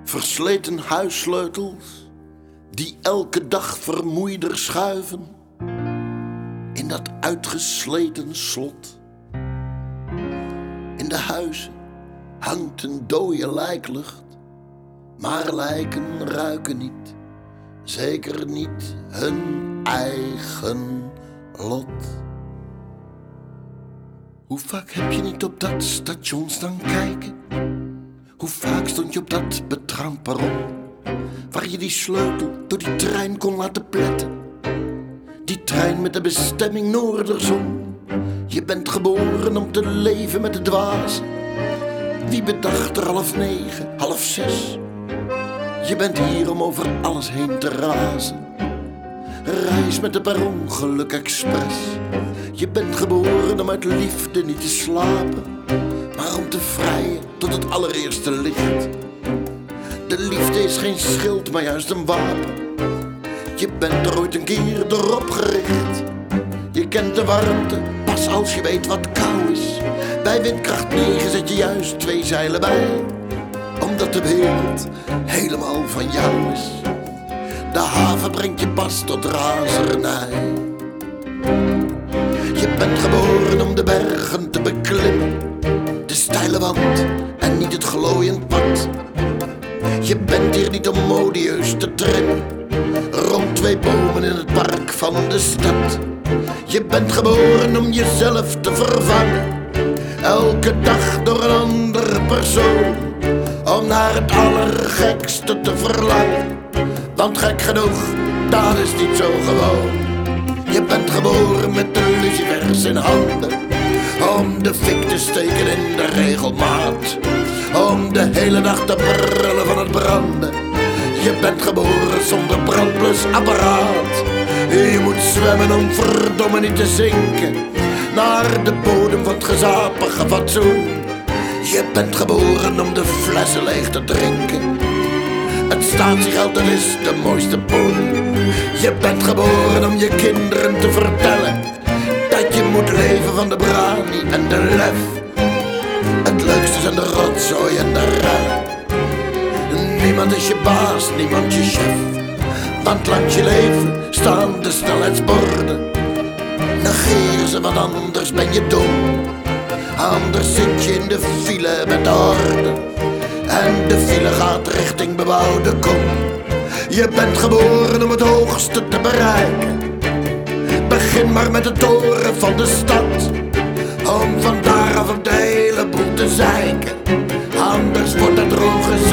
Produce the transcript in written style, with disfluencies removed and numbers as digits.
Versleten huissleutels die elke dag vermoeider schuiven in dat uitgesleten slot. In de huizen hangt een dode lijklucht, maar lijken ruiken niet, zeker niet hun eigen lot. Hoe vaak heb je niet op dat station staan kijken? Hoe vaak stond je op dat betraand perron, waar je die sleutel door die trein kon laten pletten? Die trein met de bestemming Noorderzon. Je bent geboren om te leven met de dwazen. Wie bedacht er 8:30, 5:30? Je bent hier om over alles heen te razen. Reis met de per ongeluk express. Je bent geboren om uit liefde niet te slapen, maar om te vrijen tot het allereerste licht. De liefde is geen schild, maar juist een wapen. Je bent er ooit een keer erop gericht. Je kent de warmte pas als je weet wat kou is. Bij windkracht 9 zet je juist 2 zeilen bij, omdat de wereld helemaal van jou is. De haven brengt je pas tot razernij. Je bent geboren om de bergen te beklimmen, de steile wand en niet het glooiend pad. Je bent hier niet om modieus te trimmen rond 2 bomen in het park van de stad. Je bent geboren om jezelf te vervangen, elke dag door een andere persoon, om naar het allergekste te verlangen. Want gek genoeg, dat is niet zo gewoon. Je bent geboren met de lucifers in handen, om de fik te steken in de regelmaat, om de hele dag te brullen van het branden. Je bent geboren zonder brandblusapparaat. Je moet zwemmen om verdomme niet te zinken naar de bodem van het gezapige fatsoen. Je bent geboren om de flessen leeg te drinken. Het statiegeld, dat is de mooiste poen. Je bent geboren om je kinderen te vertellen dat je moet leven van de brani en de lef. Het leukste zijn de rotzooi en de rellen. Niemand is je baas, niemand je chef. Want langs je leven staan de snelheidsborden. Negeer ze, want anders ben je dom. Anders zit je in de file met de horden, en de file gaat richting bebouwde kom. Je bent geboren om het hoogste te bereiken. Begin maar met de toren van de stad, om van daaraf op de hele boel te zeiken. Anders wordt het droge